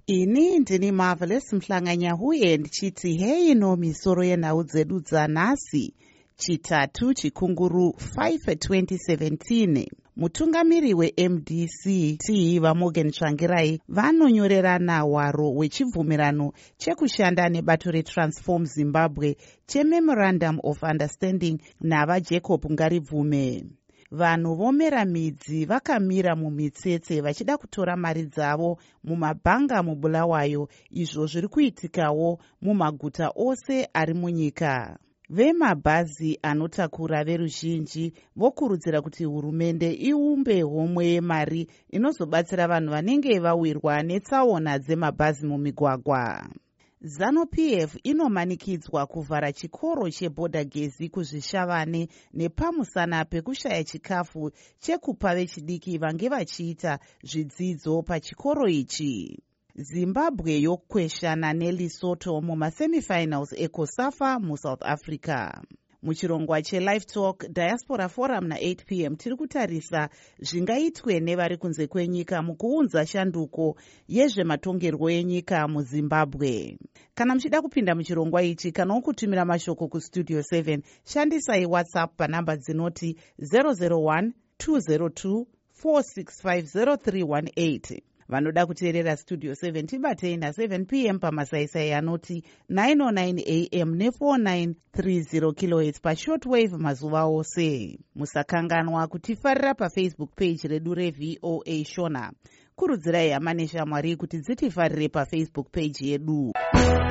Ini ndini Marvelous Mhlanganyahuye ndichiti hei no misoro yenhau dzedu dzanhasi chitatu chikunguru 5/2017. Mutungamiri weMDC vaMorgan Tsvangirai vanonyorerana hwaro hwechibvumirano chekushanda nebato reTransform Zimbabwe cheMemorandum of Understanding navaJacob Ngaribvume. Vanhu vomera midzi vakamira mumitsetse vachida kutora mari dzavo mumabhanga muBulawayo, izvo zviri kuitikawo mumaguta ose ari munyika. Vemabhazi anotakura veruzhinji vokurudzira kuti hurumende iumbe homwe yemari inozobatsira vanhu vanenge vawirwa netsaona dzemabhazi mumigwagwa. ZANU-PF inomanikidzwa kuvhara chikoro chebhodhagezi kuzvishavane nepamusana pekushaya chikafu chekupa vechidiki vange vachiita zvidzidzo pachikoro ichi. Zimbabwe yokweshana neLesotho mumasemifinals eCOSAFA muSouth Africa. Muchirongwa cheLive Talk Diaspora Forum na8 p.m. tiri kutarisa zvingaitwe nevari kunze kwenyika mukuunza shanduko yezvematongerwo enyika muZimbabwe. Kana muchida kupinda muchirongwa ichi kana kutumira mashoko kustudio 7, shandisai WhatsApp panhamba dzinoti 001 202 4650318. Vanoda kuteerera studio 7 tibatei na7 p.m. pamasaisai anoti 909 am ne4930 kHz pashortwave mazuva ose. Musakanganwa kutifarira paFacebook page redu reVOA Shona. Kurudzirai hama neshamwari kuti dzitifarire paFacebook page yedu.